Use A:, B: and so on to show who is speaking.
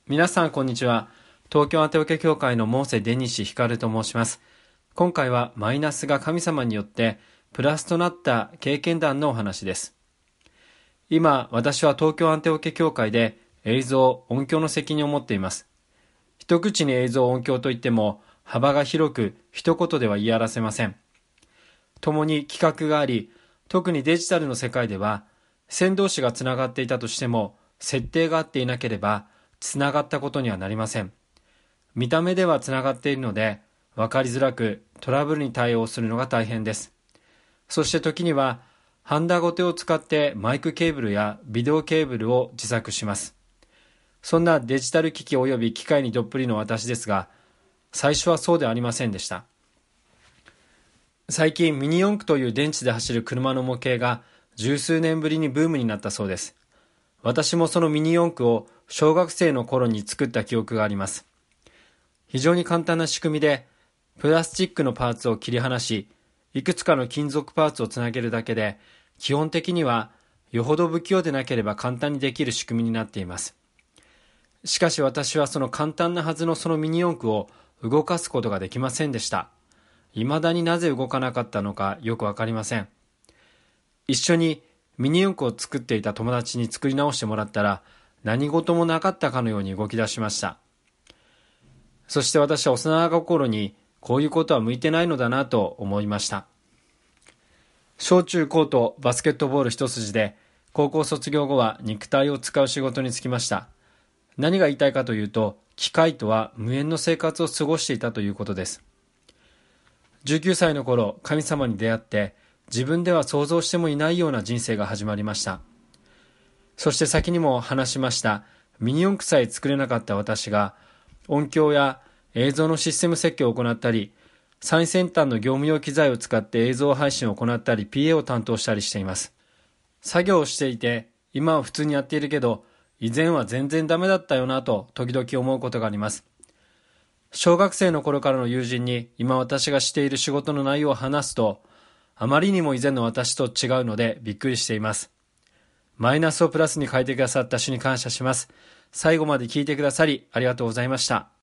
A: 皆さんこんにちは。東京アテオケ協会のモーセ・デニシ・ヒカルと申します。今回はマイナスが神様によってプラスとなった経験談のお話です。今、私は東京アテオケ協会で映像・音響の責任を持っています。一口に映像・音響といっても幅が広く一言では言い表せません。共に企画があり、特にデジタルの世界では線同士がつながっていたとしても設定が合っていなければつながったことにはなりません。見た目ではつながっているので分かりづらくトラブルに対応するのが大変です。そして時にはハンダゴテを使ってマイクケーブルやビデオケーブルを自作します。そんなデジタル機器及び機械にどっぷりの私ですが、最初はそうではありませんでした。最近ミニ四駆という電池で走る車の模型が十数年ぶりにブームになったそうです。私もそのミニ四駆を小学生の頃に作った記憶があります。非常に簡単な仕組みで、プラスチックのパーツを切り離し、いくつかの金属パーツをつなげるだけで、基本的にはよほど不器用でなければ簡単にできる仕組みになっています。しかし私はその簡単なはずのそのミニ四駆を動かすことができませんでした。未だになぜ動かなかったのかよくわかりません。一緒にミニ四駆を作っていた友達に作り直してもらったら、何事もなかったかのように動き出しました。そして私は幼心にこういうことは向いてないのだなと思いました。小中高とバスケットボール一筋で、高校卒業後は肉体を使う仕事に就きました。何が言いたいかというと、機械とは無縁の生活を過ごしていたということです。19歳の頃、神様に出会って、自分では想像してもいないような人生が始まりました。そして先にも話しましたミニ四駆さえ作れなかった私が音響や映像のシステム設計を行ったり、最先端の業務用機材を使って映像配信を行ったり PA を担当したりしています。作業をしていて今は普通にやっているけど以前は全然ダメだったよなと時々思うことがあります。小学生の頃からの友人に今私がしている仕事の内容を話すと、あまりにも以前の私と違うのでびっくりしています。マイナスをプラスに変えてくださった主に感謝します。最後まで聞いてくださりありがとうございました。